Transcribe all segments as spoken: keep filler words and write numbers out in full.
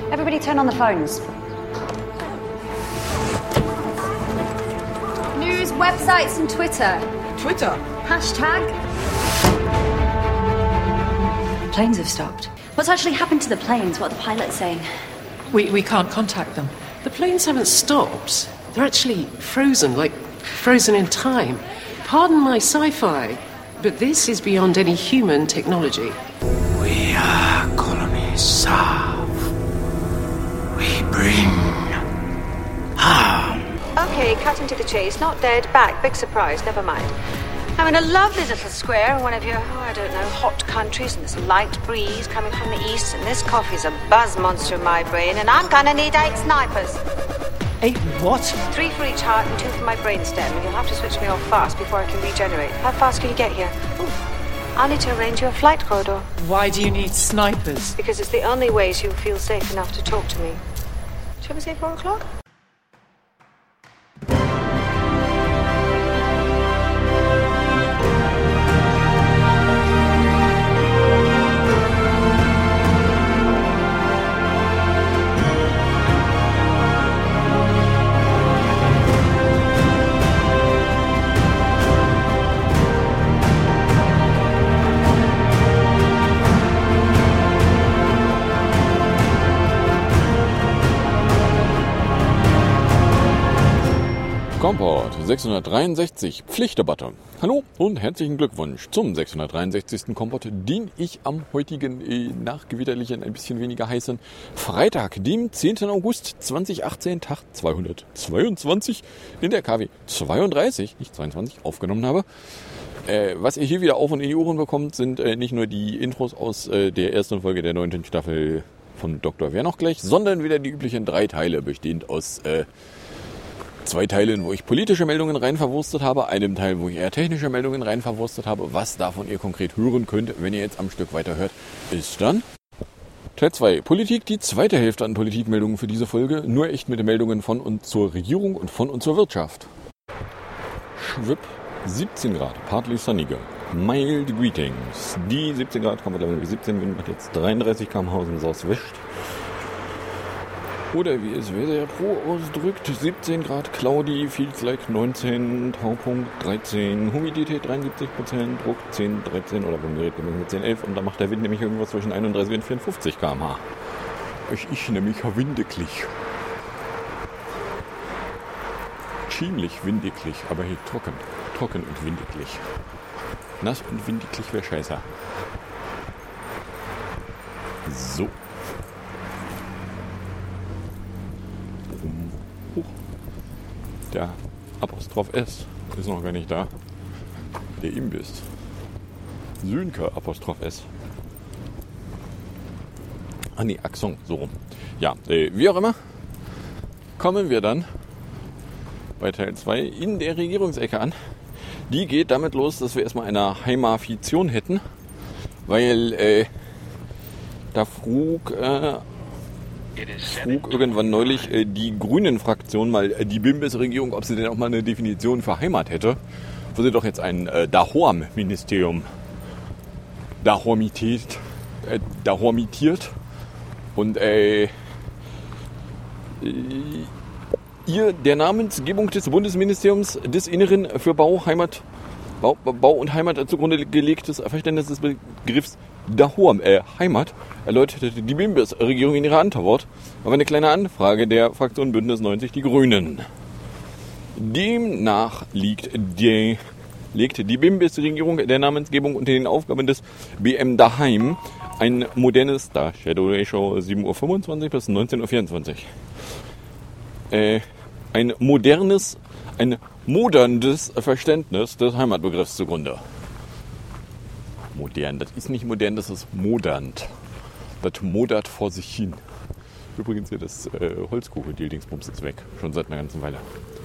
Everybody turn on the phones. News, websites and Twitter. Twitter? Hashtag. Planes have stopped. What's actually happened to the planes? What are the pilots saying? We, we can't contact them. The planes haven't stopped. They're actually frozen, like frozen in time. Pardon my sci-fi, but this is beyond any human technology. We are colonies serve. We bring harm. Okay, cutting to the chase. Not dead, back. Big surprise, never mind. I'm in a lovely little square in one of your, oh, I don't know, hot countries, and there's a light breeze coming from the east, and this coffee's a buzz monster in my brain, and I'm gonna need eight snipers. Eight what? Three for each heart and two for my brainstem, and you'll have to switch me off fast before I can regenerate. How fast can you get here? Ooh. I'll need to arrange you a flight corridor. Why do you need snipers? Because it's the only way she'll feel safe enough to talk to me. Shall we say four o'clock? Kompott sechshundertdreiundsechzig, Pflichtdebatte. Hallo und herzlichen Glückwunsch zum sechshundertdreiundsechzigsten Kompott, den ich am heutigen, äh, nachgewitterlichen, ein bisschen weniger heißen Freitag, dem zehnten August zweitausendachtzehn, Tag zweihundertzweiundzwanzig, in der K W zweiunddreißig, nicht zweiundzwanzig, aufgenommen habe. Äh, was ihr hier wieder auf und in die Ohren bekommt, sind äh, nicht nur die Intros aus äh, der ersten Folge der neunten Staffel von Doktor Wer noch gleich, sondern wieder die üblichen drei Teile, bestehend aus äh, zwei Teilen, wo ich politische Meldungen rein verwurstet habe, einem Teil, wo ich eher technische Meldungen rein verwurstet habe. Was davon ihr konkret hören könnt, wenn ihr jetzt am Stück weiterhört, ist dann Teil zwei. Politik, die zweite Hälfte an Politikmeldungen für diese Folge, nur echt mit Meldungen von und zur Regierung und von und zur Wirtschaft. Schwipp, siebzehn Grad, partly sunniger. Mild greetings. Die siebzehn Grad, kommt mittlerweile siebzehn, Wind macht jetzt dreiunddreißig Kilometer pro Stunde Southwest. Oder wie es Wetter Pro ausdrückt, siebzehn Grad, cloudy, feels like neunzehn, Taupunkt dreizehn, Humidität dreiundsiebzig Prozent, Druck zehn, dreizehn oder beim Gerät mit zehn, elf und da macht der Wind nämlich irgendwas zwischen einunddreißig und vierundfünfzig Kilometer pro Stunde. Es ist nämlich windeklich. Ziemlich windeklich, aber hier trocken. Trocken und windeklich. Nass und windeklich wäre scheiße. So. Der Apostroph S ist noch gar nicht da. Der Imbiss. Sönke Apostroph S. Ah nee, Axon, so rum. Ja, äh, wie auch immer, kommen wir dann bei Teil zwei in der Regierungsecke an. Die geht damit los, dass wir erstmal eine Heimafizion hätten, weil äh, da frug... Äh, frug irgendwann neulich äh, die Grünen-Fraktion mal äh, die Bimbis-Regierung, ob sie denn auch mal eine Definition für Heimat hätte, wo sie doch jetzt ein äh, Dahorm-Ministerium Dahormitiert, äh, Dahormitiert und äh, äh, ihr der Namensgebung des Bundesministeriums des Inneren für Bau, Heimat, Bau, Bau und Heimat zugrunde gelegtes Verständnis des Begriffs Dahorm, äh, Heimat, erläuterte die Bimbis-Regierung in ihrer Antwort auf eine kleine Anfrage der Fraktion Bündnis neunzig Die Grünen. Demnach liegt die, legt die Bimbis-Regierung der Namensgebung unter den Aufgaben des B M Daheim ein modernes, da Shadow Ratio sieben Uhr fünfundzwanzig bis neunzehn Uhr vierundzwanzig, äh, ein modernes, ein modernes Verständnis des Heimatbegriffs zugrunde. Modern, das ist nicht modern, das ist modernd. Das modert vor sich hin. Übrigens hier das äh, Holzkrokodil-Dingsbums ist weg, schon seit einer ganzen Weile.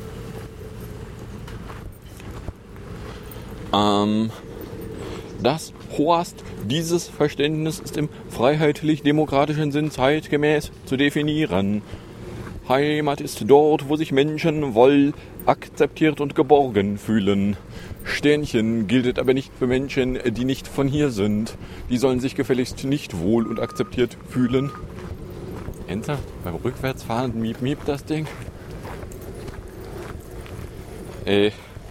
Ähm, das Horst, dieses Verständnis ist im freiheitlich-demokratischen Sinn zeitgemäß zu definieren. Heimat ist dort, wo sich Menschen wohl akzeptiert und geborgen fühlen. Sternchen gilt aber nicht für Menschen, die nicht von hier sind. Die sollen sich gefälligst nicht wohl und akzeptiert fühlen. Ernsthaft? Beim Rückwärtsfahren miep miep das Ding? Äh.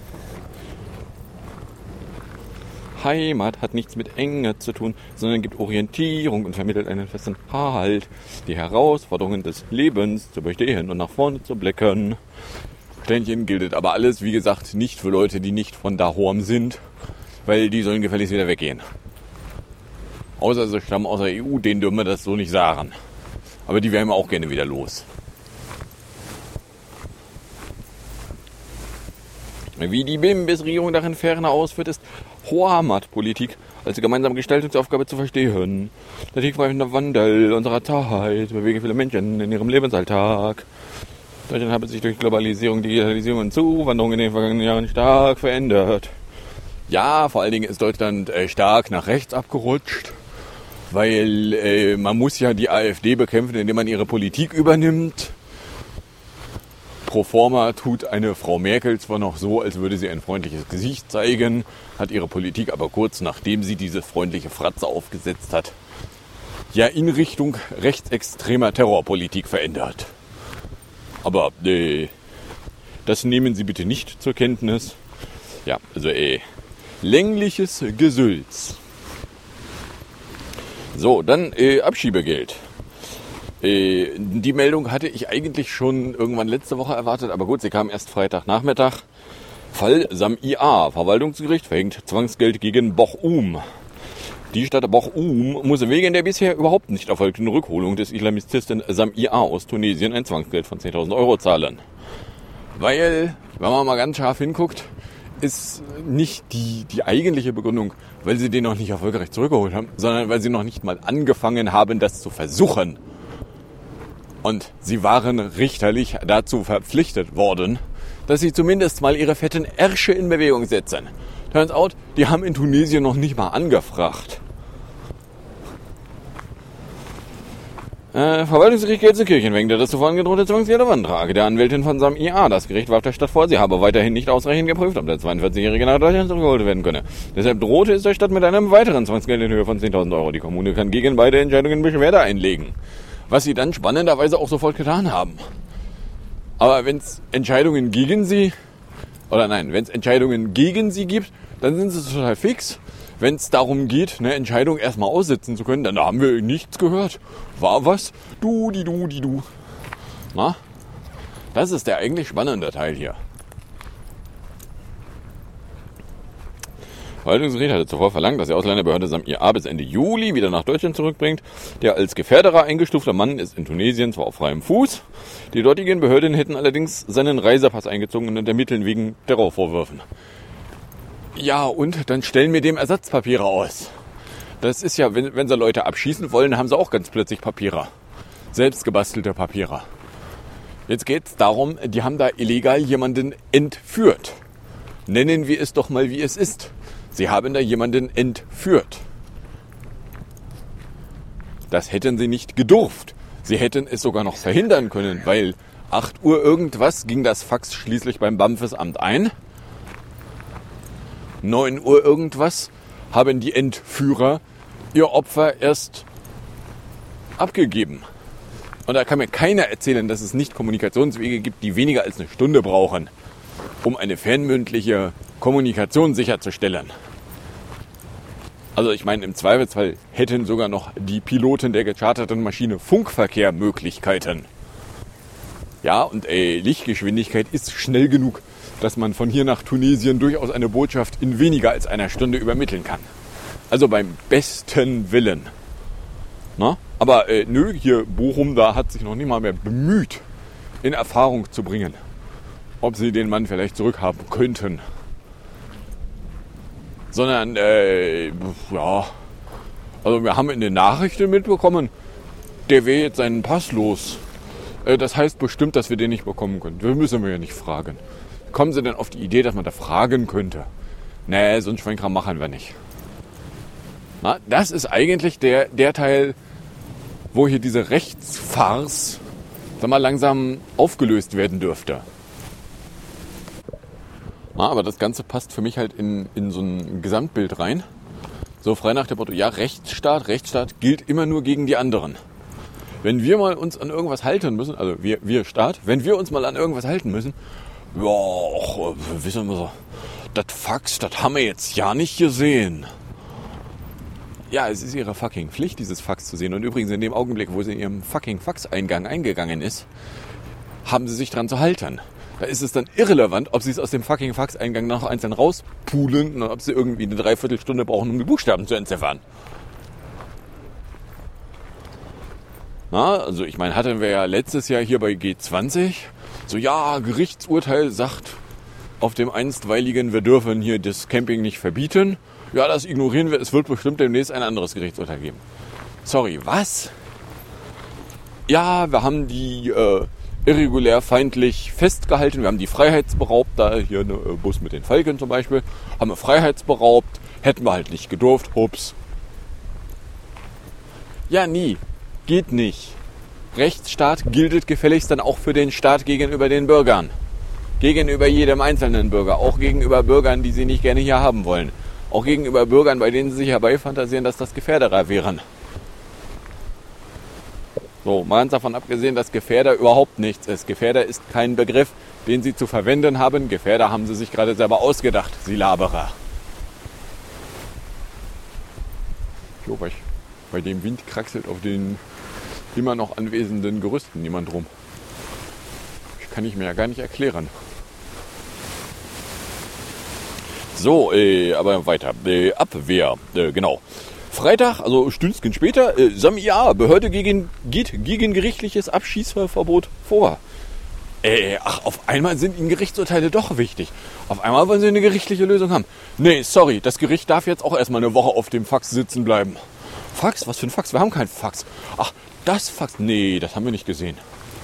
Heimat hat nichts mit Enge zu tun, sondern gibt Orientierung und vermittelt einen festen Halt, die Herausforderungen des Lebens zu bestehen und nach vorne zu blicken. Sternchen gilt aber alles, wie gesagt, nicht für Leute, die nicht von daheim sind, weil die sollen gefälligst wieder weggehen. Außer sie stammen aus der E U, denen dürfen wir das so nicht sagen. Aber die wären wir auch gerne wieder los. Wie die B I M-Regierung darin ferner ausführt, ist Heimatpolitik als gemeinsame Gestaltungsaufgabe zu verstehen. Der tiefgreifende Wandel unserer Zeit bewegen viele Menschen in ihrem Lebensalltag. Deutschland hat sich durch Globalisierung, Digitalisierung und Zuwanderung in den vergangenen Jahren stark verändert. Ja, vor allen Dingen ist Deutschland äh, stark nach rechts abgerutscht, weil äh, man muss ja die AfD bekämpfen, indem man ihre Politik übernimmt. Pro forma tut eine Frau Merkel zwar noch so, als würde sie ein freundliches Gesicht zeigen, hat ihre Politik aber kurz nachdem sie diese freundliche Fratze aufgesetzt hat, ja in Richtung rechtsextremer Terrorpolitik verändert. Aber äh, das nehmen Sie bitte nicht zur Kenntnis. Ja, also äh, längliches Gesülz. So, dann äh, Abschiebegeld. Die Meldung hatte ich eigentlich schon irgendwann letzte Woche erwartet, aber gut, sie kam erst Freitagnachmittag. Fall Samia. Verwaltungsgericht verhängt Zwangsgeld gegen Bochum. Die Stadt Bochum muss wegen der bisher überhaupt nicht erfolgten Rückholung des Islamisten Samia aus Tunesien ein Zwangsgeld von zehntausend Euro zahlen. Weil, wenn man mal ganz scharf hinguckt, ist nicht die, die eigentliche Begründung, weil sie den noch nicht erfolgreich zurückgeholt haben, sondern weil sie noch nicht mal angefangen haben, das zu versuchen. Und sie waren richterlich dazu verpflichtet worden, dass sie zumindest mal ihre fetten Ärsche in Bewegung setzen. Turns out, die haben in Tunesien noch nicht mal angefragt. Äh, Verwaltungsgericht Gelsenkirchen wegen der das zuvor angedrohte Zwangsgeldantrag der Anwältin von Samia. Das Gericht warf der Stadt vor, sie habe weiterhin nicht ausreichend geprüft, ob der zweiundvierzigjährige nach Deutschland zurückgeholt werden könne. Deshalb drohte es der Stadt mit einem weiteren Zwangsgeld in Höhe von zehntausend Euro. Die Kommune kann gegen beide Entscheidungen Beschwerde einlegen. Was sie dann spannenderweise auch sofort getan haben. Aber wenn es Entscheidungen gegen sie, oder nein, wenn es Entscheidungen gegen sie gibt, dann sind sie total fix. Wenn es darum geht, eine Entscheidung erstmal aussitzen zu können, dann haben wir nichts gehört. War was? Du, die, du, die, du. Na? Das ist der eigentlich spannende Teil hier. Verwaltungsgericht hatte zuvor verlangt, dass die Ausländerbehörde Samia bis Ende Juli wieder nach Deutschland zurückbringt. Der als Gefährderer eingestufte Mann ist in Tunesien zwar auf freiem Fuß. Die dortigen Behörden hätten allerdings seinen Reisepass eingezogen und ermitteln wegen Terrorvorwürfen. Ja, und dann stellen wir dem Ersatzpapiere aus. Das ist ja, wenn, wenn sie Leute abschießen wollen, haben sie auch ganz plötzlich Papiere. Selbstgebastelte Papiere. Jetzt geht es darum, die haben da illegal jemanden entführt. Nennen wir es doch mal, wie es ist. Sie haben da jemanden entführt. Das hätten sie nicht gedurft. Sie hätten es sogar noch verhindern können, weil acht Uhr irgendwas ging das Fax schließlich beim Bamfesamt ein. neun Uhr irgendwas haben die Entführer ihr Opfer erst abgegeben. Und da kann mir keiner erzählen, dass es nicht Kommunikationswege gibt, die weniger als eine Stunde brauchen, um eine fernmündliche Kommunikation sicherzustellen. Also ich meine, im Zweifelsfall hätten sogar noch die Piloten der gecharterten Maschine Funkverkehrmöglichkeiten. Ja, und ey, Lichtgeschwindigkeit ist schnell genug, dass man von hier nach Tunesien durchaus eine Botschaft in weniger als einer Stunde übermitteln kann. Also beim besten Willen. Na? Aber äh, nö, hier Bochum, da hat sich noch nicht mal mehr bemüht, in Erfahrung zu bringen, ob sie den Mann vielleicht zurückhaben könnten. Sondern, äh, ja, also wir haben in den Nachrichten mitbekommen, der wäre jetzt seinen Pass los. Äh, das heißt bestimmt, dass wir den nicht bekommen können. Das müssen wir ja nicht fragen. Kommen Sie denn auf die Idee, dass man da fragen könnte? Nee, so einen Schwenker machen wir nicht. Na, das ist eigentlich der, der Teil, wo hier diese Rechtsfarce, sag mal, langsam aufgelöst werden dürfte. Na, aber das Ganze passt für mich halt in, in so ein Gesamtbild rein. So frei nach dem Motto, ja, Rechtsstaat, Rechtsstaat gilt immer nur gegen die anderen. wenn wir mal uns an irgendwas halten müssen, also wir, wir Staat, wenn wir uns mal an irgendwas halten müssen, ja, och, wissen wir so, das Fax, das haben wir jetzt ja nicht gesehen. Ja, es ist ihre fucking Pflicht, dieses Fax zu sehen. Und übrigens in dem Augenblick, wo sie in ihrem fucking Faxeingang eingegangen ist, haben sie sich dran zu halten. Da ist es dann irrelevant, ob sie es aus dem fucking Faxeingang noch einzeln rauspulen oder ob sie irgendwie eine Dreiviertelstunde brauchen, um die Buchstaben zu entziffern. Na, also ich meine, hatten wir ja letztes Jahr hier bei G zwanzig, so ja, Gerichtsurteil sagt auf dem einstweiligen, wir dürfen hier das Camping nicht verbieten. Ja, das ignorieren wir, es wird bestimmt demnächst ein anderes Gerichtsurteil geben. Sorry, was? Ja, wir haben die äh, irregulär feindlich festgehalten, wir haben die freiheitsberaubt, da hier ein äh, Bus mit den Falken zum Beispiel, haben wir freiheitsberaubt, hätten wir halt nicht gedurft, hups. Ja, nie, geht nicht. Rechtsstaat gilt gefälligst dann auch für den Staat gegenüber den Bürgern. Gegenüber jedem einzelnen Bürger, auch gegenüber Bürgern, die sie nicht gerne hier haben wollen. Auch gegenüber Bürgern, bei denen sie sich herbeifantasieren, dass das Gefährderer wären. So, mal ganz davon abgesehen, dass Gefährder überhaupt nichts ist. Gefährder ist kein Begriff, den sie zu verwenden haben. Gefährder haben sie sich gerade selber ausgedacht, sie Laberer. Jo, bei, bei dem Wind kraxelt auf den immer noch anwesenden Gerüsten niemand rum. Das kann ich mir ja gar nicht erklären. So, äh, aber weiter. Äh, Abwehr, äh, genau. Freitag, also Stündchen später, äh, S A M I A, Behörde gegen, geht gegen gerichtliches Abschießverbot vor. Äh, ach, auf einmal sind Ihnen Gerichtsurteile doch wichtig. Auf einmal wollen Sie eine gerichtliche Lösung haben. Nee, sorry, das Gericht darf jetzt auch erstmal eine Woche auf dem Fax sitzen bleiben. Fax? Was für ein Fax? Wir haben kein Fax. Ach, das Fax? Nee, das haben wir nicht gesehen.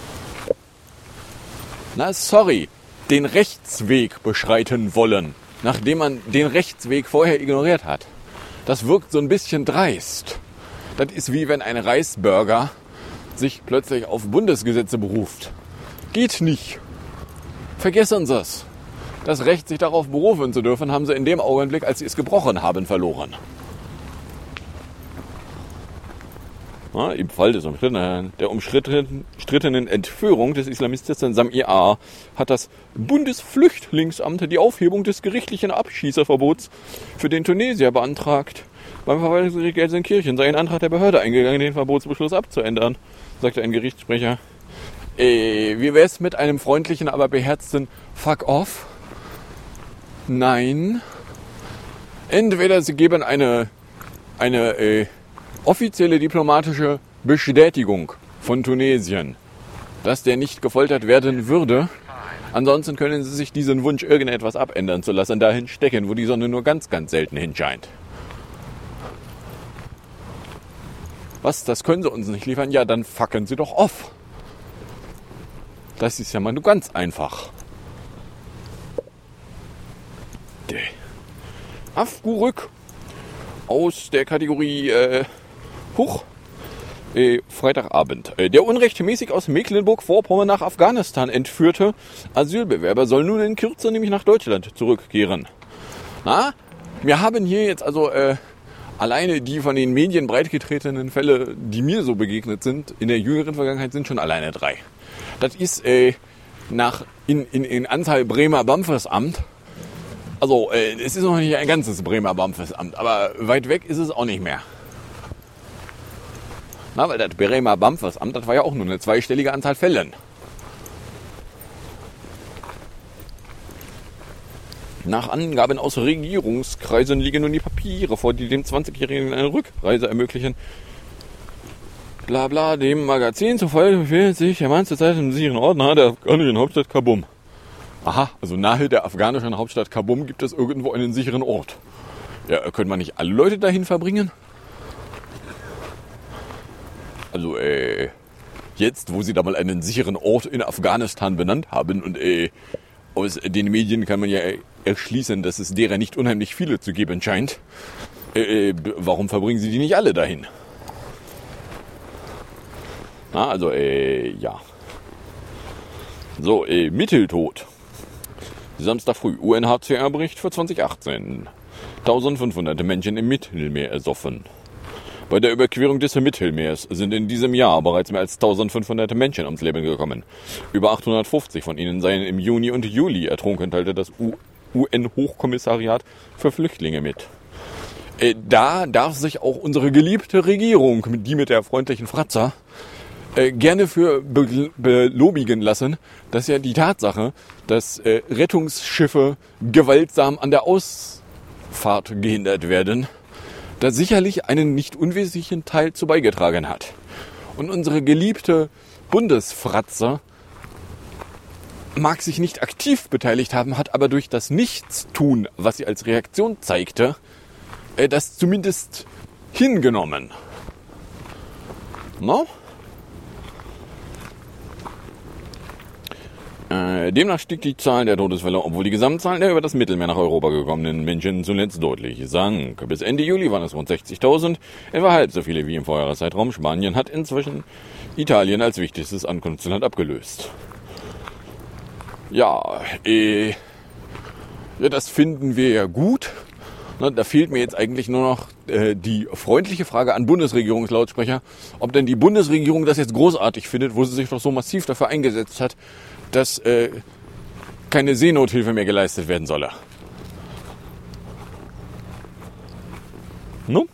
Na, sorry, den Rechtsweg beschreiten wollen, nachdem man den Rechtsweg vorher ignoriert hat. Das wirkt so ein bisschen dreist. Das ist wie wenn ein Reisbürger sich plötzlich auf Bundesgesetze beruft. Geht nicht. Vergessen Sie es. Das Recht, sich darauf berufen zu dürfen, haben Sie in dem Augenblick, als Sie es gebrochen haben, verloren. Ja, im Fall des umstrittenen, der umstrittenen Entführung des Islamisten S A M I A hat das Bundesflüchtlingsamt die Aufhebung des gerichtlichen Abschießerverbots für den Tunesier beantragt. Beim Verwaltungsgericht Gelsenkirchen sei ein Antrag der Behörde eingegangen, den Verbotsbeschluss abzuändern, sagte ein Gerichtssprecher. Äh, wie wär's mit einem freundlichen, aber beherzten Fuck off? Nein. Entweder Sie geben eine, eine, äh, offizielle diplomatische Bestätigung von Tunesien, dass der nicht gefoltert werden würde. Ansonsten können Sie sich diesen Wunsch, irgendetwas abändern zu lassen, dahin stecken, wo die Sonne nur ganz, ganz selten hinscheint. Was, das können Sie uns nicht liefern? Ja, dann fucken Sie doch off. Das ist ja mal nur ganz einfach. Afgurük aus der Kategorie äh, Huch, äh, Freitagabend. Äh, der unrechtmäßig aus Mecklenburg-Vorpommern nach Afghanistan entführte Asylbewerber soll nun in Kürze nämlich nach Deutschland zurückkehren. Na, wir haben hier jetzt also äh, alleine die von den Medien breitgetretenen Fälle, die mir so begegnet sind, in der jüngeren Vergangenheit sind schon alleine drei. Das ist äh, nach in, in, in Anzahl Bremer Bamfersamt. Also, äh, es ist noch nicht ein ganzes Bremer Bamfersamt, aber weit weg ist es auch nicht mehr. Na, weil das Bremer Bamfersamt, das war ja auch nur eine zweistellige Anzahl Fällen. Nach Angaben aus Regierungskreisen liegen nun die Papiere vor, die dem zwanzigjährigen eine Rückreise ermöglichen. Bla bla, dem Magazin zufolge befindet sich der Mann zurzeit im sicheren Ort nahe der afghanischen Hauptstadt Kabul. Aha, also nahe der afghanischen Hauptstadt Kabul gibt es irgendwo einen sicheren Ort. Ja, können wir nicht alle Leute dahin verbringen? Also, äh, jetzt, wo sie da mal einen sicheren Ort in Afghanistan benannt haben und, äh, aus den Medien kann man ja erschließen, dass es derer nicht unheimlich viele zu geben scheint. Äh, warum verbringen sie die nicht alle dahin? Na, also, äh, ja. So, äh, Mitteltod. Samstag früh, U N H C R-Bericht für zwanzig achtzehn. eintausendfünfhundert Menschen im Mittelmeer ersoffen. Bei der Überquerung des Mittelmeers sind in diesem Jahr bereits mehr als eintausendfünfhundert Menschen ums Leben gekommen. Über achthundertfünfzig von ihnen seien im Juni und Juli ertrunken, teilte das U N-Hochkommissariat für Flüchtlinge mit. Äh, da darf sich auch unsere geliebte Regierung, die mit der freundlichen Fratzer, äh, gerne für be- belobigen lassen, dass ja die Tatsache, dass äh, Rettungsschiffe gewaltsam an der Ausfahrt gehindert werden, da sicherlich einen nicht unwesentlichen Teil zu beigetragen hat. Und unsere geliebte Bundesfratze mag sich nicht aktiv beteiligt haben, hat aber durch das Nichtstun, was sie als Reaktion zeigte, das zumindest hingenommen. No? Äh, demnach stieg die Zahl der Todesfälle, obwohl die Gesamtzahl der über das Mittelmeer nach Europa gekommenen Menschen zuletzt deutlich sank. Bis Ende Juli waren es rund sechzigtausend, etwa halb so viele wie im Vorjahreszeitraum. Spanien hat inzwischen Italien als wichtigstes Ankunftsland abgelöst. Ja, äh, ja, das finden wir ja gut. Na, da fehlt mir jetzt eigentlich nur noch äh, die freundliche Frage an Bundesregierungslautsprecher, ob denn die Bundesregierung das jetzt großartig findet, wo sie sich doch so massiv dafür eingesetzt hat, dass äh, keine Seenothilfe mehr geleistet werden solle. No?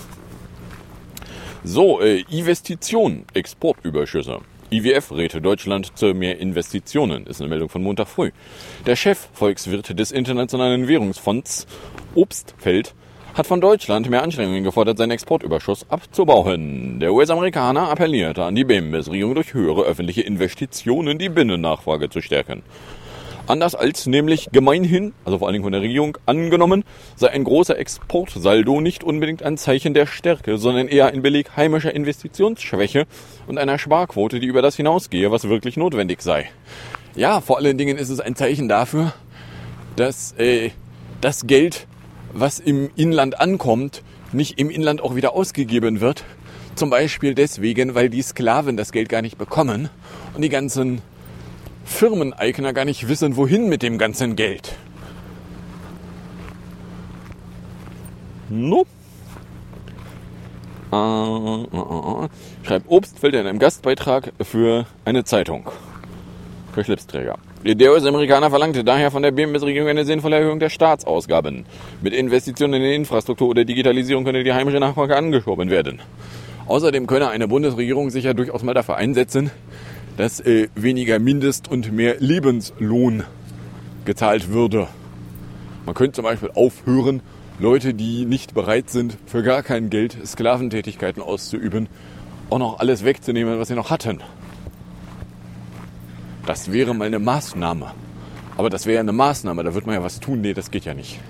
So, äh, Investitionen, Exportüberschüsse. I W F rät Deutschland zu mehr Investitionen, ist eine Meldung von Montag früh. Der Chefvolkswirt des Internationalen Währungsfonds, Obstfeld, hat von Deutschland mehr Anstrengungen gefordert, seinen Exportüberschuss abzubauen. Der U S-Amerikaner appellierte an die B M S-Regierung, durch höhere öffentliche Investitionen die Binnennachfrage zu stärken. Anders als nämlich gemeinhin, also vor allen Dingen von der Regierung, angenommen, sei ein großer Exportsaldo nicht unbedingt ein Zeichen der Stärke, sondern eher ein Beleg heimischer Investitionsschwäche und einer Sparquote, die über das hinausgehe, was wirklich notwendig sei. Ja, vor allen Dingen ist es ein Zeichen dafür, dass äh, das Geld, was im Inland ankommt, nicht im Inland auch wieder ausgegeben wird. Zum Beispiel deswegen, weil die Sklaven das Geld gar nicht bekommen und die ganzen Firmeneigner gar nicht wissen, wohin mit dem ganzen Geld. No. Äh, äh, äh. Schreibt Obstfeld in einem Gastbeitrag für eine Zeitung. Für Schlipsträger. Der U S-Amerikaner verlangte daher von der B M S-Regierung eine sinnvolle Erhöhung der Staatsausgaben. Mit Investitionen in die Infrastruktur oder Digitalisierung könne die heimische Nachfrage angeschoben werden. Außerdem könne eine Bundesregierung sich ja durchaus mal dafür einsetzen, dass äh, weniger Mindest- und mehr Lebenslohn gezahlt würde. Man könnte zum Beispiel aufhören, Leute, die nicht bereit sind, für gar kein Geld Sklaventätigkeiten auszuüben, auch noch alles wegzunehmen, was sie noch hatten. Das wäre mal eine Maßnahme. Aber das wäre ja eine Maßnahme, da wird man ja was tun. Nee, das geht ja nicht.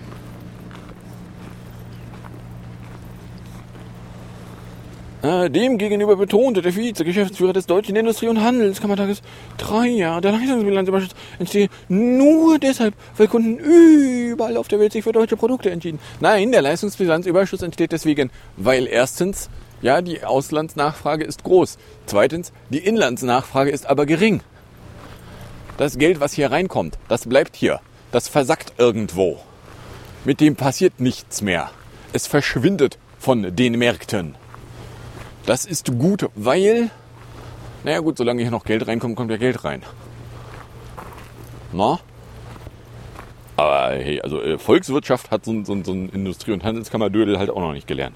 Demgegenüber betonte der Vize-Geschäftsführer des Deutschen Industrie- und Handelskammertages, drei Jahre der Leistungsbilanzüberschuss entstehe nur deshalb, weil Kunden überall auf der Welt sich für deutsche Produkte entschieden. Nein, der Leistungsbilanzüberschuss entsteht deswegen, weil erstens, ja, die Auslandsnachfrage ist groß. Zweitens, die Inlandsnachfrage ist aber gering. Das Geld, was hier reinkommt, das bleibt hier. Das versackt irgendwo. Mit dem passiert nichts mehr. Es verschwindet von den Märkten. Das ist gut, weil, naja gut, solange hier noch Geld reinkommt, kommt ja Geld rein. Na? Aber hey, also äh, Volkswirtschaft hat so, so, so ein Industrie- und Handelskammerdödel halt auch noch nicht gelernt.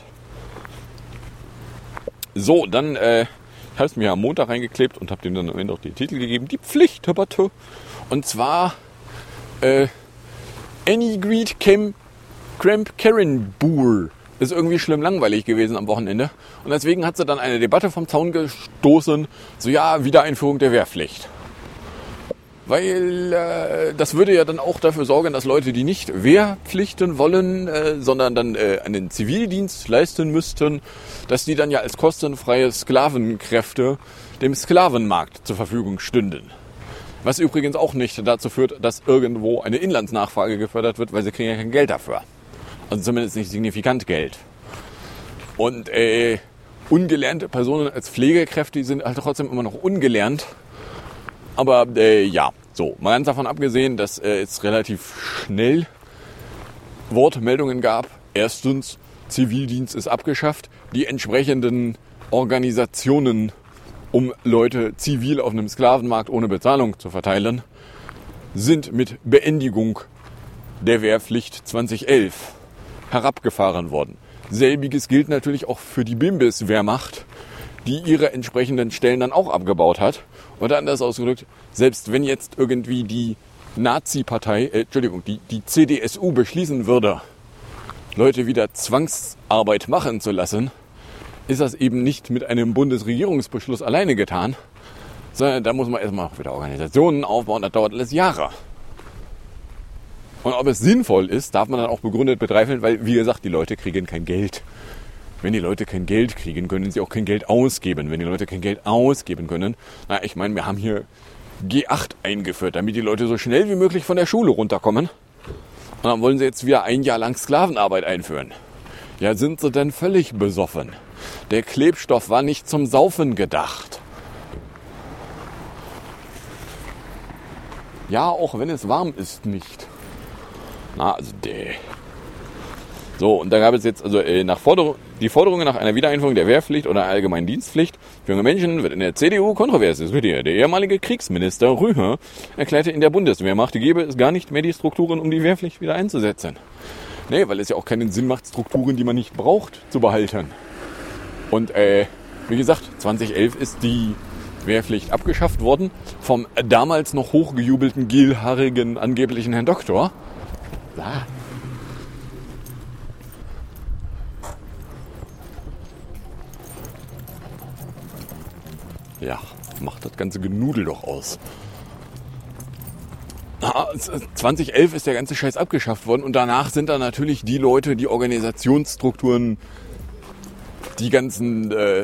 So, dann, äh, ich habe es mir am Montag reingeklebt und habe dem dann am Ende auch den Titel gegeben, die Pflichtdebatte. Und zwar, äh, Annie Greed Camp Cramp Karen Boer. Ist irgendwie schlimm langweilig gewesen am Wochenende. Und deswegen hat sie dann eine Debatte vom Zaun gestoßen, so ja, Wiedereinführung der Wehrpflicht. Weil äh, das würde ja dann auch dafür sorgen, dass Leute, die nicht Wehrpflichten wollen, äh, sondern dann äh, einen Zivildienst leisten müssten, dass die dann ja als kostenfreie Sklavenkräfte dem Sklavenmarkt zur Verfügung stünden. Was übrigens auch nicht dazu führt, dass irgendwo eine Inlandsnachfrage gefördert wird, weil sie kriegen ja kein Geld dafür. Also zumindest nicht signifikant Geld. Und äh, ungelernte Personen als Pflegekräfte sind halt trotzdem immer noch ungelernt. Aber äh, ja, so, mal ganz davon abgesehen, dass äh, es relativ schnell Wortmeldungen gab. Erstens, Zivildienst ist abgeschafft. Die entsprechenden Organisationen, um Leute zivil auf einem Sklavenmarkt ohne Bezahlung zu verteilen, sind mit Beendigung der Wehrpflicht zweitausendelf herabgefahren worden. Selbiges gilt natürlich auch für die Bimbis-Wehrmacht, die ihre entsprechenden Stellen dann auch abgebaut hat. Oder anders ausgedrückt, selbst wenn jetzt irgendwie die Nazi-Partei, äh, Entschuldigung, die, die C D S U beschließen würde, Leute wieder Zwangsarbeit machen zu lassen, ist das eben nicht mit einem Bundesregierungsbeschluss alleine getan, sondern da muss man erstmal auch wieder Organisationen aufbauen, das dauert alles Jahre. Und ob es sinnvoll ist, darf man dann auch begründet bezweifeln, weil, wie gesagt, die Leute kriegen kein Geld. Wenn die Leute kein Geld kriegen, können sie auch kein Geld ausgeben. Wenn die Leute kein Geld ausgeben können, na, ich meine, wir haben hier G acht eingeführt, damit die Leute so schnell wie möglich von der Schule runterkommen. Und dann wollen sie jetzt wieder ein Jahr lang Sklavenarbeit einführen. Ja, sind sie denn völlig besoffen? Der Klebstoff war nicht zum Saufen gedacht. Ja, auch wenn es warm ist, nicht. Na, also der... So, und da gab es jetzt also äh, nach Forderung, die Forderungen nach einer Wiedereinführung der Wehrpflicht oder allgemeinen Dienstpflicht für junge Menschen wird in der C D U kontrovers diskutiert. Der ehemalige Kriegsminister Rühe erklärte, in der Bundeswehrmacht gäbe es gar nicht mehr die Strukturen, um die Wehrpflicht wieder einzusetzen. Nee, weil es ja auch keinen Sinn macht, Strukturen, die man nicht braucht, zu behalten. Und äh, wie gesagt, zweitausendelf ist die Wehrpflicht abgeschafft worden vom damals noch hochgejubelten, gelhaarigen, angeblichen Herrn Doktor. Ah. Ja, macht das ganze Genudel doch aus. zweitausendelf ist der ganze Scheiß abgeschafft worden und danach sind da natürlich die Leute, die Organisationsstrukturen, die ganzen äh,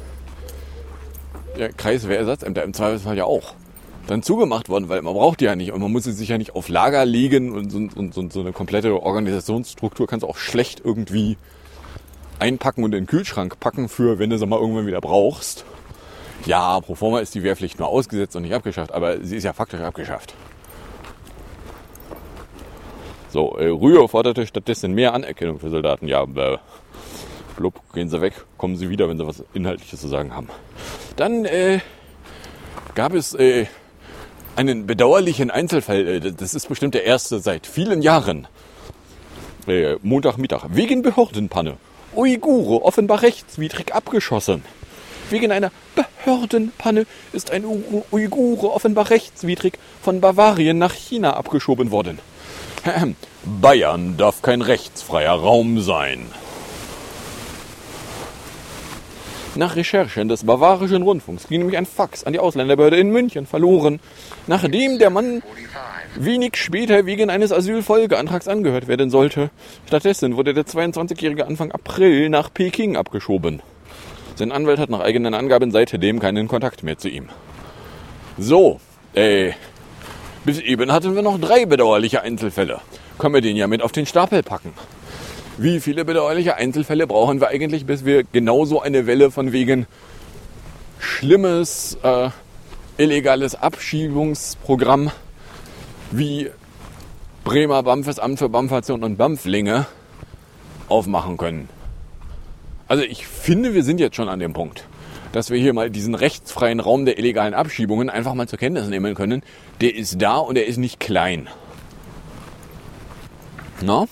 ja, Kreiswehrersatzaämter im Zweifelsfall ja auch dann zugemacht worden, weil man braucht die ja nicht und man muss sie sich ja nicht auf Lager legen und so, und, und so eine komplette Organisationsstruktur kannst du auch schlecht irgendwie einpacken und in den Kühlschrank packen für, wenn du sie mal irgendwann wieder brauchst. Ja, pro forma ist die Wehrpflicht nur ausgesetzt und nicht abgeschafft, aber sie ist ja faktisch abgeschafft. So, äh, Rühe forderte stattdessen mehr Anerkennung für Soldaten. Ja, äh, blub, gehen sie weg, kommen sie wieder, wenn sie was Inhaltliches zu sagen haben. Dann äh, gab es äh, einen bedauerlichen Einzelfall. Äh, das ist bestimmt der erste seit vielen Jahren. Äh, Montagmittag. Wegen Behördenpanne. Uigure offenbar rechtswidrig abgeschossen. Wegen einer Behördenpanne ist ein Uigure offenbar rechtswidrig von Bavarien nach China abgeschoben worden. Bayern darf kein rechtsfreier Raum sein. Nach Recherchen des Bavarischen Rundfunks ging nämlich ein Fax an die Ausländerbehörde in München verloren, nachdem der Mann wenig später wegen eines Asylfolgeantrags angehört werden sollte. Stattdessen wurde der zweiundzwanzigjährige Anfang April nach Peking abgeschoben. Sein Anwalt hat nach eigenen Angaben seitdem keinen Kontakt mehr zu ihm. So, äh, bis eben hatten wir noch drei bedauerliche Einzelfälle. Können wir den ja mit auf den Stapel packen. Wie viele bedauerliche Einzelfälle brauchen wir eigentlich, bis wir genauso eine Welle von wegen schlimmes, äh, illegales Abschiebungsprogramm wie Bremer BAMFes Amt für Bamfation und Bamflinge aufmachen können? Also ich finde, wir sind jetzt schon an dem Punkt, dass wir hier mal diesen rechtsfreien Raum der illegalen Abschiebungen einfach mal zur Kenntnis nehmen können. Der ist da und der ist nicht klein. Na?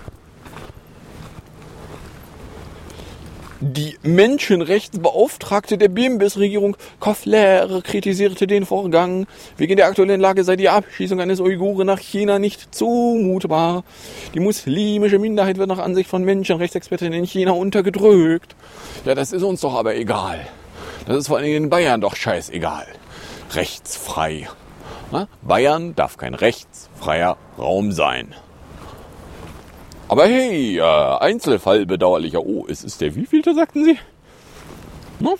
Die Menschenrechtsbeauftragte der Bimbis-Regierung Koffler kritisierte den Vorgang. Wegen der aktuellen Lage sei die Abschießung eines Uiguren nach China nicht zumutbar. Die muslimische Minderheit wird nach Ansicht von Menschenrechtsexperten in China untergedrückt. Ja, das ist uns doch aber egal. Das ist vor allem in Bayern doch scheißegal. Rechtsfrei. Na? Bayern darf kein rechtsfreier Raum sein. Aber hey, äh, Einzelfall bedauerlicher. Oh, es ist der wievielte, sagten Sie? No?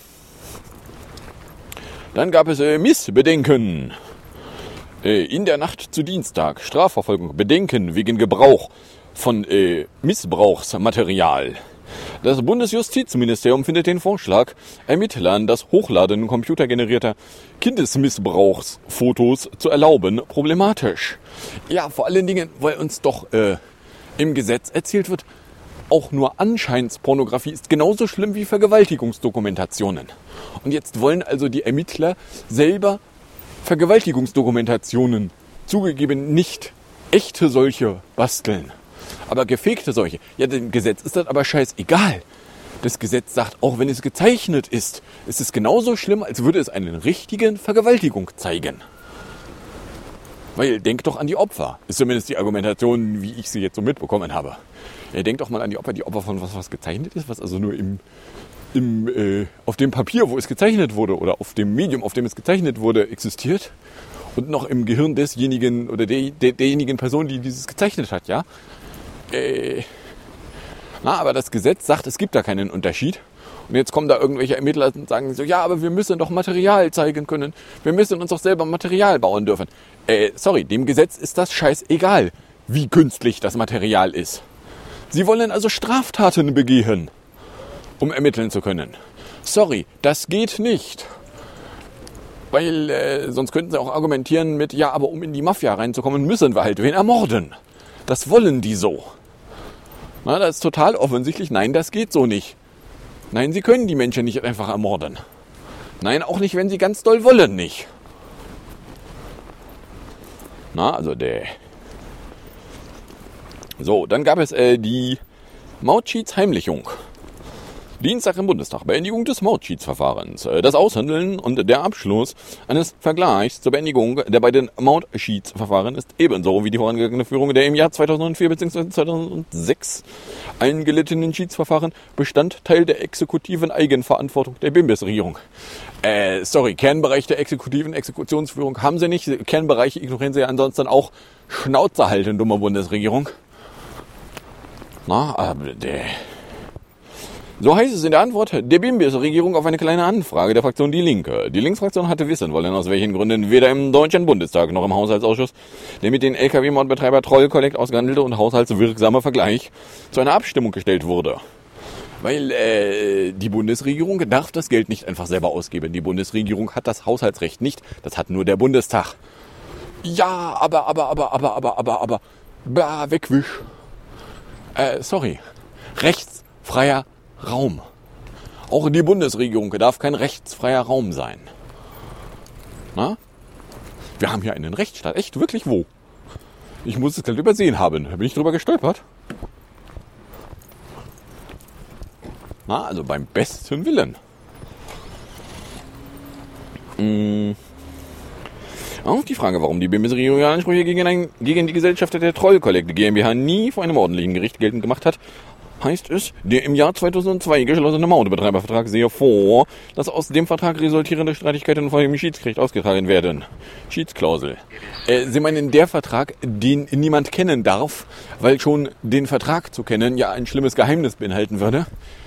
Dann gab es äh, Missbedenken. Äh, in der Nacht zu Dienstag. Strafverfolgung. Bedenken wegen Gebrauch von äh, Missbrauchsmaterial. Das Bundesjustizministerium findet den Vorschlag, Ermittlern das Hochladen computergenerierter Kindesmissbrauchsfotos zu erlauben, problematisch. Ja, vor allen Dingen, weil uns doch... Äh, im Gesetz erzählt wird, auch nur Anscheinspornografie ist genauso schlimm wie Vergewaltigungsdokumentationen. Und jetzt wollen also die Ermittler selber Vergewaltigungsdokumentationen, zugegeben nicht echte solche, basteln, aber gefakte solche. Ja, dem Gesetz ist das aber scheißegal. Das Gesetz sagt, auch wenn es gezeichnet ist, ist es genauso schlimm, als würde es eine richtige Vergewaltigung zeigen. Weil, denkt doch an die Opfer. Ist zumindest die Argumentation, wie ich sie jetzt so mitbekommen habe. Ja, denkt doch mal an die Opfer, die Opfer von was, was gezeichnet ist, was also nur im, im, äh, auf dem Papier, wo es gezeichnet wurde, oder auf dem Medium, auf dem es gezeichnet wurde, existiert. Und noch im Gehirn desjenigen oder der, der, derjenigen Person, die dieses gezeichnet hat, ja. Äh, na, aber das Gesetz sagt, es gibt da keinen Unterschied. Und jetzt kommen da irgendwelche Ermittler und sagen so, ja, aber wir müssen doch Material zeigen können. Wir müssen uns doch selber Material bauen dürfen. Äh, sorry, dem Gesetz ist das scheißegal, wie künstlich das Material ist. Sie wollen also Straftaten begehen, um ermitteln zu können. Sorry, das geht nicht. Weil äh, sonst könnten sie auch argumentieren mit, ja, aber um in die Mafia reinzukommen, müssen wir halt wen ermorden. Das wollen die so. Na, das ist total offensichtlich, nein, das geht so nicht. Nein, sie können die Menschen nicht einfach ermorden. Nein, auch nicht, wenn sie ganz doll wollen, nicht. Na, also der... So, dann gab es äh, die Mautschieds-Heimlichung. Dienstag im Bundestag. Beendigung des Mautschieds-Verfahrens. Das Aushandeln und der Abschluss eines Vergleichs zur Beendigung der beiden Mautschieds-Verfahren ist ebenso wie die vorangegangene Führung der im Jahr zweitausendvier bzw. zweitausendsechs eingeleiteten Schiedsverfahren Bestandteil der exekutiven Eigenverantwortung der Bundesregierung. Äh, sorry, Kernbereich der exekutiven Exekutionsführung haben sie nicht. Kernbereiche ignorieren sie ja ansonsten auch. Schnauze halten, dumme Bundesregierung. Na, aber der... So heißt es in der Antwort der Bundesregierung auf eine kleine Anfrage der Fraktion Die Linke. Die Linksfraktion hatte wissen wollen, aus welchen Gründen weder im Deutschen Bundestag noch im Haushaltsausschuss der mit den L K W-Mordbetreiber Troll Collect ausgehandelte und haushaltswirksame Vergleich zu einer Abstimmung gestellt wurde. Weil äh, die Bundesregierung darf das Geld nicht einfach selber ausgeben. Die Bundesregierung hat das Haushaltsrecht nicht. Das hat nur der Bundestag. Ja, aber, aber, aber, aber, aber, aber, aber, bah, wegwisch. Äh, sorry. Rechtsfreier Raum. Auch die Bundesregierung darf kein rechtsfreier Raum sein. Na? Wir haben hier einen Rechtsstaat. Echt? Wirklich? Wo? Ich muss es gerade übersehen haben. Da bin ich drüber gestolpert. Na, also beim besten Willen. Hm. Auf die Frage, warum die Bundesregierung Ansprüche gegen, ein, gegen die Gesellschaft der Troll Collect GmbH nie vor einem ordentlichen Gericht geltend gemacht hat, heißt es, der im Jahr zweitausendzwei geschlossene Mautbetreibervertrag sehe vor, dass aus dem Vertrag resultierende Streitigkeiten vor dem Schiedsgericht ausgetragen werden. Schiedsklausel. Äh, Sie meinen der Vertrag, den niemand kennen darf, weil schon den Vertrag zu kennen ja ein schlimmes Geheimnis beinhalten würde?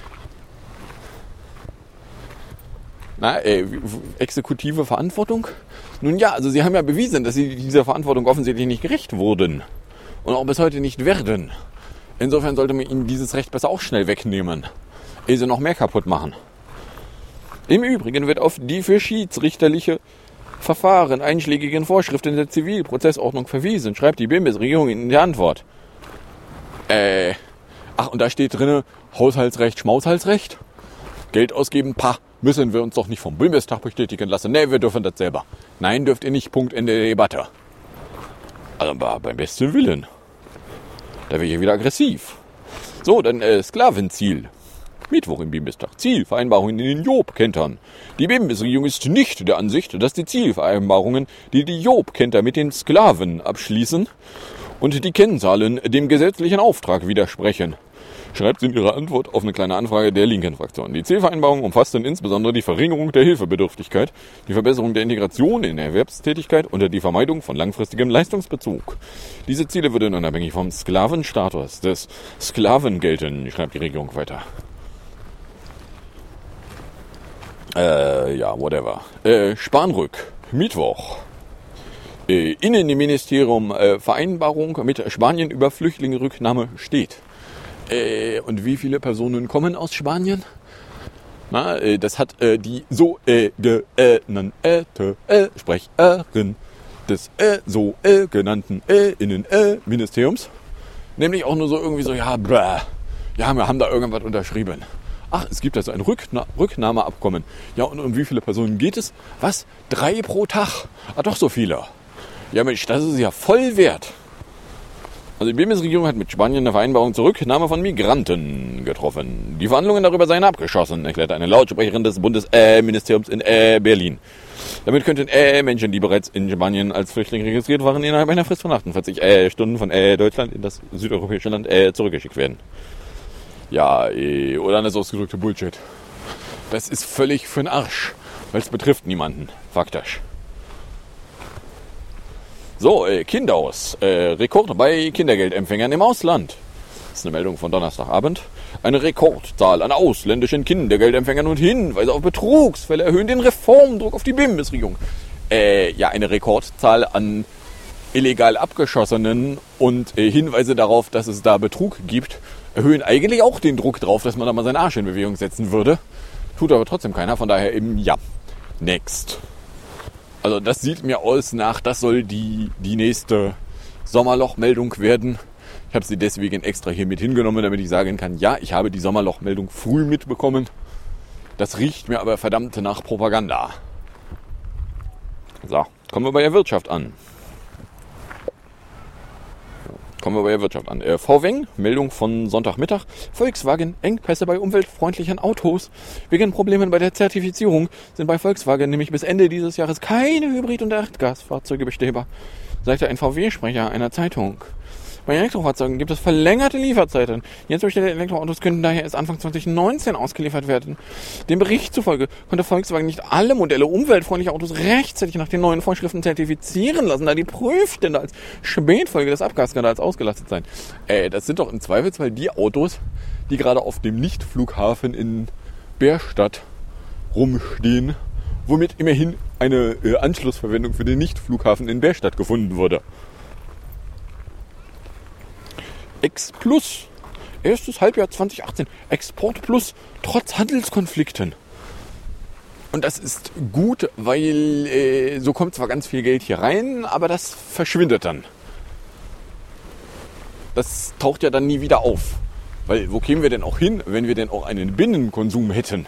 Na, äh, exekutive Verantwortung? Nun ja, also Sie haben ja bewiesen, dass Sie dieser Verantwortung offensichtlich nicht gerecht wurden. Und auch bis heute nicht werden. Insofern sollte man ihnen dieses Recht besser auch schnell wegnehmen, ehe sie noch mehr kaputt machen. Im Übrigen wird auf die für schiedsrichterliche Verfahren einschlägigen Vorschriften der Zivilprozessordnung verwiesen, schreibt die Bundesregierung in der Antwort. Äh, ach, und da steht drin, Haushaltsrecht, Schmaushaltsrecht? Geld ausgeben, pah, müssen wir uns doch nicht vom Bundestag bestätigen lassen. Nee, wir dürfen das selber. Nein, dürft ihr nicht, Punkt in der Debatte. Also beim besten Willen. Da wäre ich wieder aggressiv. So, dann äh, Sklavenziel. Mittwoch im Bundestag. Zielvereinbarungen in den Job-Kentern. Die Bundesregierung ist nicht der Ansicht, dass die Zielvereinbarungen, die die Job-Kenter mit den Sklaven abschließen und die Kennzahlen dem gesetzlichen Auftrag widersprechen, schreibt sie in ihrer Antwort auf eine kleine Anfrage der linken Fraktion. Die Zielvereinbarung umfasst dann insbesondere die Verringerung der Hilfebedürftigkeit, die Verbesserung der Integration in der Erwerbstätigkeit und die Vermeidung von langfristigem Leistungsbezug. Diese Ziele würden unabhängig vom Sklavenstatus des Sklaven gelten, schreibt die Regierung weiter. Äh, ja, whatever. Äh, Spanrück, Mittwoch. Äh, Innenministerium, äh, Vereinbarung mit Spanien über Flüchtlingerücknahme steht. Äh, und wie viele Personen kommen aus Spanien? Na, äh, das hat äh, die so äh, ge, äh, nan, äh, te, äh, Sprecherin des äh, so äh, genannten äh, Innenministeriums. Nämlich auch nur so irgendwie so, ja, bräh, Ja, wir haben da irgendwas unterschrieben. Ach, es gibt also ein Rückna- Rücknahmeabkommen. Ja, und um wie viele Personen geht es? Was? Drei pro Tag? Ah, doch so viele. Ja, Mensch, das ist ja voll wert. Also die Bundesregierung hat mit Spanien eine Vereinbarung zur Rücknahme von Migranten getroffen. Die Verhandlungen darüber seien abgeschlossen, erklärte eine Lautsprecherin des Bundesministeriums in äh, Berlin. Damit könnten äh, Menschen, die bereits in Spanien als Flüchtlinge registriert waren, innerhalb einer Frist von achtundvierzig äh, Stunden von äh, Deutschland in das südeuropäische Land äh, zurückgeschickt werden. Ja, äh, oder anders ausgedrückte Bullshit. Das ist völlig für den Arsch, weil es betrifft niemanden, faktisch. So, äh, Kinderhaus. Äh, Rekord bei Kindergeldempfängern im Ausland. Das ist eine Meldung von Donnerstagabend. Eine Rekordzahl an ausländischen Kindergeldempfängern und Hinweise auf Betrugsfälle erhöhen den Reformdruck auf die Bundesregierung. Äh, ja, eine Rekordzahl an illegal Abgeschossenen und äh, Hinweise darauf, dass es da Betrug gibt, erhöhen eigentlich auch den Druck drauf, dass man da mal seinen Arsch in Bewegung setzen würde. Tut aber trotzdem keiner, von daher eben ja. Next. Also das sieht mir aus nach, das soll die, die nächste Sommerlochmeldung werden. Ich habe sie deswegen extra hier mit hingenommen, damit ich sagen kann, ja, ich habe die Sommerlochmeldung früh mitbekommen. Das riecht mir aber verdammt nach Propaganda. So, kommen wir bei der Wirtschaft an. Kommen wir bei der Wirtschaft an. Äh, V W E N, Meldung von Sonntagmittag. Volkswagen, Engpässe bei umweltfreundlichen Autos. Wegen Problemen bei der Zertifizierung sind bei Volkswagen nämlich bis Ende dieses Jahres keine Hybrid- und Erdgasfahrzeuge bestellbar, sagte ein V W-Sprecher einer Zeitung. Bei Elektrofahrzeugen gibt es verlängerte Lieferzeiten. Jetzt bestellte Elektroautos könnten daher erst Anfang zwanzig neunzehn ausgeliefert werden. Dem Bericht zufolge konnte Volkswagen nicht alle Modelle umweltfreundlicher Autos rechtzeitig nach den neuen Vorschriften zertifizieren lassen, da die Prüfstände als Spätfolge des Abgasskandals ausgelastet seien. Äh, das sind doch im Zweifelsfall die Autos, die gerade auf dem Nichtflughafen in Bärstadt rumstehen, womit immerhin eine äh, Anschlussverwendung für den Nichtflughafen in Bärstadt gefunden wurde. Ex Plus, erstes Halbjahr zwanzig achtzehn, Export Plus, trotz Handelskonflikten. Und das ist gut, weil äh, so kommt zwar ganz viel Geld hier rein, aber das verschwindet dann. Das taucht ja dann nie wieder auf. Weil wo kämen wir denn auch hin, wenn wir denn auch einen Binnenkonsum hätten?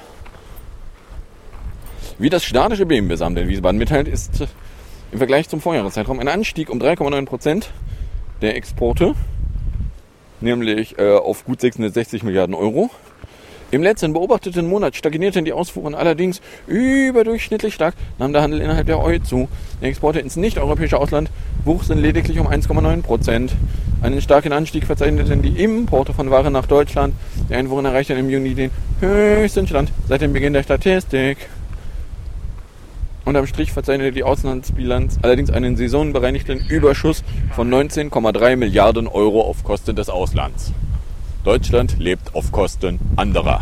Wie das staatliche B M W-Amt in Wiesbaden mitteilt, ist äh, im Vergleich zum Vorjahreszeitraum ein Anstieg um drei Komma neun Prozent der Exporte, nämlich äh, auf gut sechshundertsechzig Milliarden Euro. Im letzten beobachteten Monat stagnierten die Ausfuhren allerdings überdurchschnittlich stark, nahm der Handel innerhalb der E U zu. Die Exporte ins nicht-europäische Ausland wuchsen lediglich um eins Komma neun Prozent. Einen starken Anstieg verzeichneten die Importe von Waren nach Deutschland. Die Einfuhren erreichten im Juni den höchsten Stand seit dem Beginn der Statistik. Unterm Strich verzeichnete die Auslandsbilanz allerdings einen saisonbereinigten Überschuss von neunzehn Komma drei Milliarden Euro auf Kosten des Auslands. Deutschland lebt auf Kosten anderer.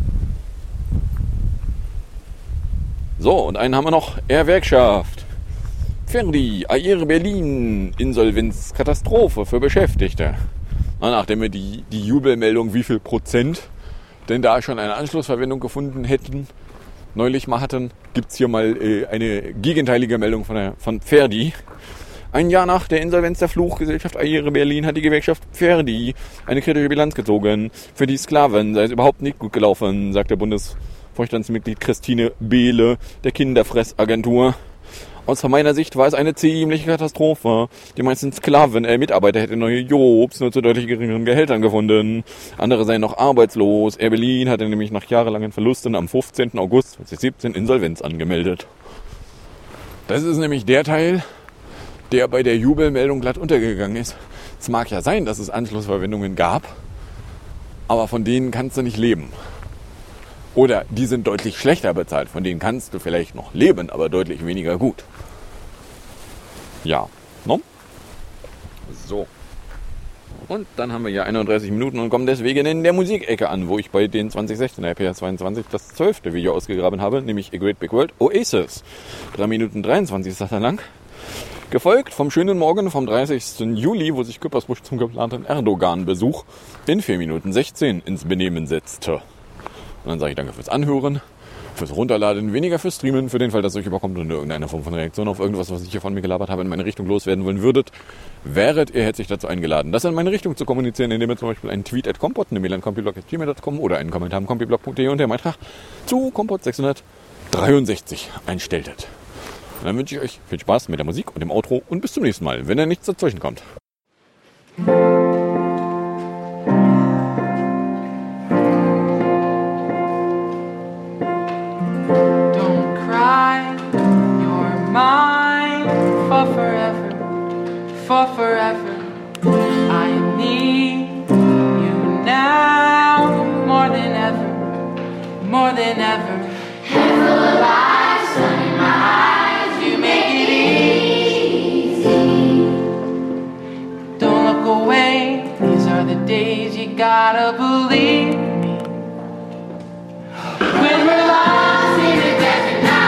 So, und einen haben wir noch. Air-Werkschaft. Verdi, Air Berlin, Insolvenzkatastrophe für Beschäftigte. Na, nachdem wir die, die Jubelmeldung, wie viel Prozent denn da schon eine Anschlussverwendung gefunden hätten, neulich mal hatten, gibt es hier mal äh, eine gegenteilige Meldung von, der, von Verdi. Ein Jahr nach der Insolvenz der Fluchgesellschaft Air Berlin hat die Gewerkschaft Verdi eine kritische Bilanz gezogen. Für die Sklaven sei es überhaupt nicht gut gelaufen, sagt der Bundesvorstandsmitglied Christine Behle der Kinderfressagentur. Aus meiner Sicht war es eine ziemliche Katastrophe. Die meisten Sklaven, äh, Mitarbeiter hätten neue Jobs nur zu deutlich geringeren Gehältern gefunden. Andere seien noch arbeitslos. Air Berlin hatte nämlich nach jahrelangen Verlusten am fünfzehnten August zweitausendsiebzehn Insolvenz angemeldet. Das ist nämlich der Teil, der bei der Jubelmeldung glatt untergegangen ist. Es mag ja sein, dass es Anschlussverwendungen gab, aber von denen kannst du nicht leben. Oder die sind deutlich schlechter bezahlt, von denen kannst du vielleicht noch leben, aber deutlich weniger gut. Ja, no? So. Und dann haben wir hier einunddreißig Minuten und kommen deswegen in der Musikecke an, wo ich bei den zwanzig sechzehn R P R zweiundzwanzig das zwölfte Video ausgegraben habe, nämlich A Great Big World, Oasis. drei Minuten dreiundzwanzig ist das dann lang. Gefolgt vom schönen Morgen vom dreißigsten Juli, wo sich Küppersbusch zum geplanten Erdogan-Besuch in vier Minuten sechzehn ins Benehmen setzte. Und dann sage ich danke fürs Anhören. fürs Runterladen, weniger fürs Streamen, für den Fall, dass es euch überkommt und irgendeine Form von Reaktion auf irgendwas, was ich hier von mir gelabert habe, in meine Richtung loswerden wollen würdet, wäret ihr herzlich dazu eingeladen, das in meine Richtung zu kommunizieren, indem ihr zum Beispiel einen Tweet at kompott, eine Mail an kompiblog at gmail punkt com oder einen Kommentar am kompiblog punkt de und den Beitrag zu Kompott sechshundertdreiundsechzig einstelltet. Und dann wünsche ich euch viel Spaß mit der Musik und dem Outro und bis zum nächsten Mal, wenn da nichts dazwischen kommt. Mine for forever, for forever. I need you now more than ever, more than ever. Head full of light, sun in my eyes, you make it easy. Don't look away, these are the days you gotta believe me. When we're lost in the desert night.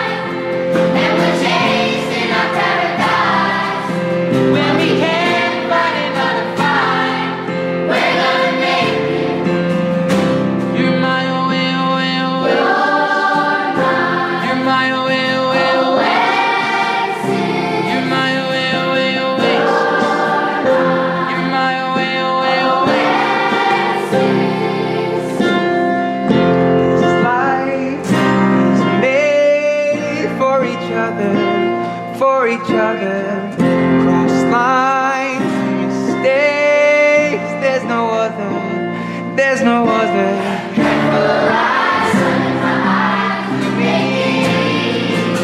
Each other, cross lines, mistakes. There's no other, there's no other. Head full of light, sun in my eyes, you make it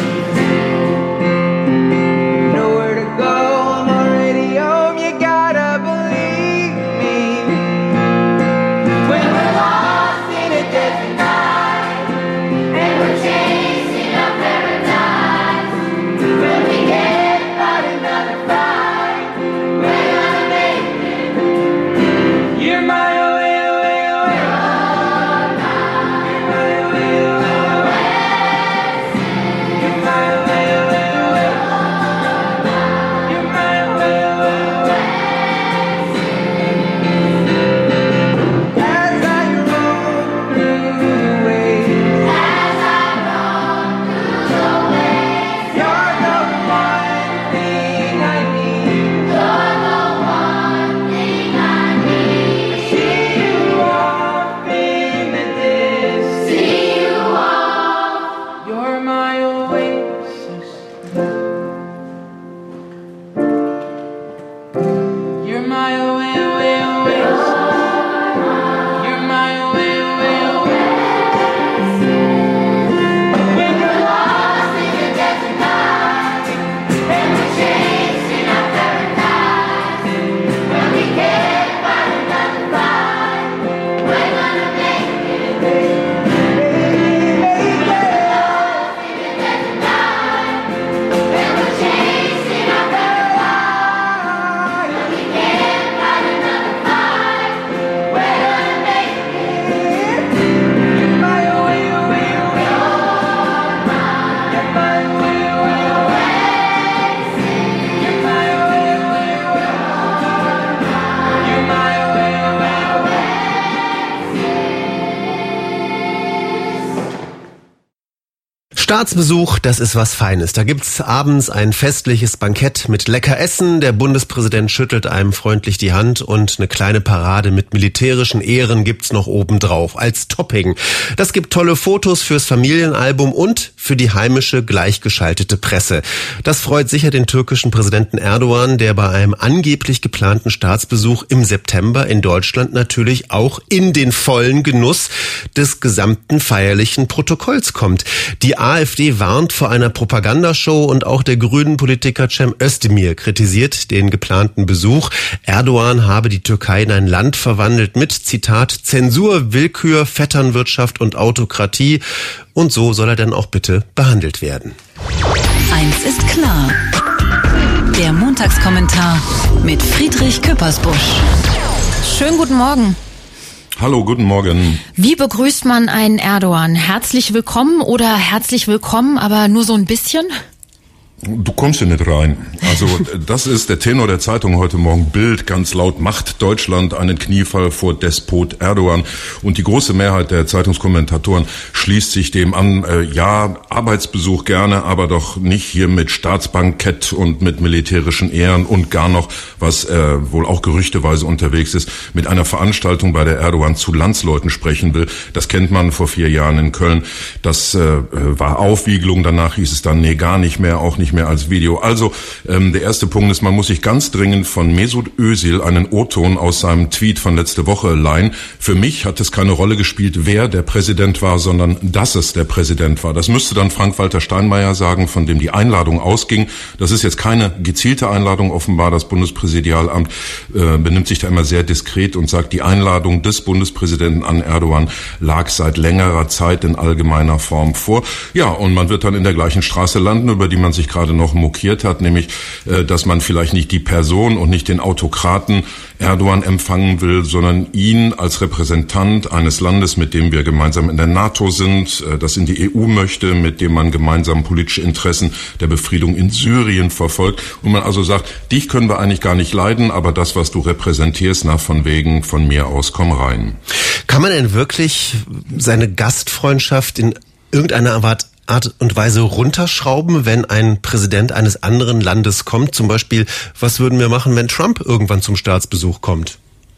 easy. Nowhere to go, I'm already home. You gotta believe me. When we're lost in a desert night, and we're chasing our paradise. When we get you're my away, away, away. You're my away, away, away. You're my away, away, away. You're my away, away, away. As I roam through the waves, as I roam through the waves, you're the one thing I need. You're the one thing I need. See you off in the distance. See you off. You're my oasis. You're my away, away, oasis. You're my away, away, oasis. When you're lost in the desert night, and we're chasing our paradise. When we can't find another ride, we're gonna make it. We're lost in the desert night, and we're chasing our paradise. When we can't find another ride, we're gonna make it. You're my away, away, away. You're my away, away, away. You're my away, away, away. You're my away, away, away. Staatsbesuch, das ist was Feines. Da gibt's abends ein festliches Bankett mit lecker Essen. Der Bundespräsident schüttelt einem freundlich die Hand und eine kleine Parade mit militärischen Ehren gibt's noch obendrauf als Topping. Das gibt tolle Fotos fürs Familienalbum und für die heimische gleichgeschaltete Presse. Das freut sicher den türkischen Präsidenten Erdogan, der bei einem angeblich geplanten Staatsbesuch im September in Deutschland natürlich auch in den vollen Genuss des gesamten feierlichen Protokolls kommt. Die AfD warnt vor einer Propagandashow und auch der grünen Politiker Cem Özdemir kritisiert den geplanten Besuch. Erdogan habe die Türkei in ein Land verwandelt mit, Zitat, Zensur, Willkür, Vetternwirtschaft und Autokratie. Und so soll er dann auch bitte behandelt werden. Eins ist klar. Der Montagskommentar mit Friedrich Küppersbusch. Schönen guten Morgen. Hallo, guten Morgen. Wie begrüßt man einen Erdogan? Herzlich willkommen oder herzlich willkommen, aber nur so ein bisschen? Du kommst hier nicht rein. Also das ist der Tenor der Zeitung heute Morgen. Bild ganz laut: Macht Deutschland einen Kniefall vor Despot Erdogan. Und die große Mehrheit der Zeitungskommentatoren schließt sich dem an. Äh, ja, Arbeitsbesuch gerne, aber doch nicht hier mit Staatsbankett und mit militärischen Ehren und gar noch, was äh, wohl auch gerüchteweise unterwegs ist, mit einer Veranstaltung, bei der Erdogan zu Landsleuten sprechen will. Das kennt man vor vier Jahren in Köln. Das äh, war Aufwiegelung. Danach hieß es dann, nee, gar nicht mehr, auch nicht mehr als Video. Also ähm, der erste Punkt ist, man muss sich ganz dringend von Mesut Özil einen O-Ton aus seinem Tweet von letzte Woche leihen. Für mich hat es keine Rolle gespielt, wer der Präsident war, sondern dass es der Präsident war. Das müsste dann Frank-Walter Steinmeier sagen, von dem die Einladung ausging. Das ist jetzt keine gezielte Einladung, offenbar. Das Bundespräsidialamt äh, benimmt sich da immer sehr diskret und sagt, die Einladung des Bundespräsidenten an Erdogan lag seit längerer Zeit in allgemeiner Form vor. Ja, und man wird dann in der gleichen Straße landen, über die man sich gerade noch mokiert hat, nämlich, dass man vielleicht nicht die Person und nicht den Autokraten Erdogan empfangen will, sondern ihn als Repräsentant eines Landes, mit dem wir gemeinsam in der NATO sind, das in die E U möchte, mit dem man gemeinsam politische Interessen der Befriedung in Syrien verfolgt. Und man also sagt, dich können wir eigentlich gar nicht leiden, aber das, was du repräsentierst, na, von wegen, von mir aus, komm rein. Kann man denn wirklich seine Gastfreundschaft in irgendeiner Art Art und Weise runterschrauben, wenn ein Präsident eines anderen Landes kommt? Zum Beispiel, was würden wir machen, wenn Trump irgendwann zum Staatsbesuch kommt?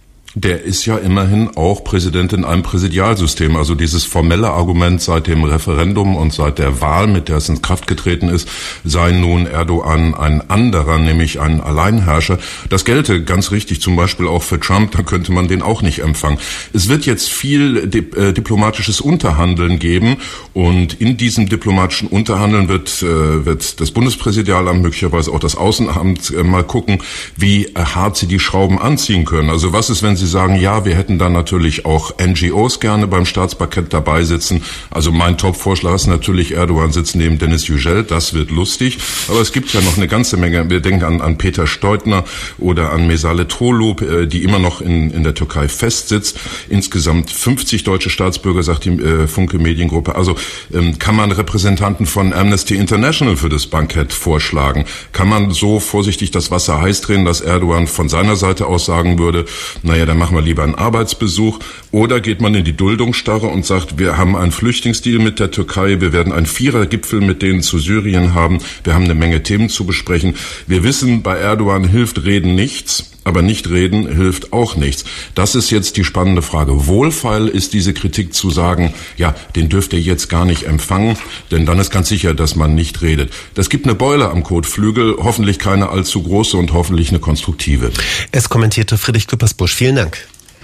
Der ist ja immerhin auch Präsident in einem Präsidialsystem. Also dieses formelle Argument seit dem Referendum und seit der Wahl, mit der es in Kraft getreten ist, sei nun Erdogan ein anderer, nämlich ein Alleinherrscher. Das gelte ganz richtig zum Beispiel auch für Trump. Da könnte man den auch nicht empfangen. Es wird jetzt viel dip- äh, diplomatisches Unterhandeln geben. Und in diesem diplomatischen Unterhandeln wird, äh, wird das Bundespräsidialamt, möglicherweise auch das Außenamt äh, mal gucken, wie äh, hart sie die Schrauben anziehen können. Also was ist, wenn Sie sagen, ja, wir hätten dann natürlich auch N G Os gerne beim Staatsparkett dabei sitzen. Also mein Top-Vorschlag ist natürlich, Erdogan sitzt neben Dennis Yücel. Das wird lustig. Aber es gibt ja noch eine ganze Menge. Wir denken an, an Peter Steutner oder an Mesale Tolu, die immer noch in, in der Türkei festsitzt. Insgesamt fünfzig deutsche Staatsbürger, sagt die äh, Funke Mediengruppe. Also ähm, kann man Repräsentanten von Amnesty International für das Bankett vorschlagen? Kann man so vorsichtig das Wasser heiß drehen, dass Erdogan von seiner Seite aus sagen würde, naja, dann machen wir lieber einen Arbeitsbesuch. Oder geht man in die Duldungsstarre und sagt, wir haben einen Flüchtlingsdeal mit der Türkei, wir werden einen Vierergipfel mit denen zu Syrien haben, wir haben eine Menge Themen zu besprechen. Wir wissen, bei Erdogan hilft Reden nichts, aber nicht reden hilft auch nichts. Das ist jetzt die spannende Frage. Wohlfeil ist diese Kritik zu sagen, ja, den dürft ihr jetzt gar nicht empfangen, denn dann ist ganz sicher, dass man nicht redet. Das gibt eine Beule am Kotflügel, hoffentlich keine allzu große und hoffentlich eine konstruktive. Es kommentierte Friedrich Küppersbusch. Vielen Dank.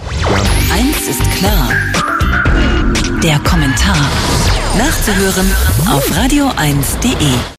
Eins ist klar. Der Kommentar. Nachzuhören auf radio eins punkt de.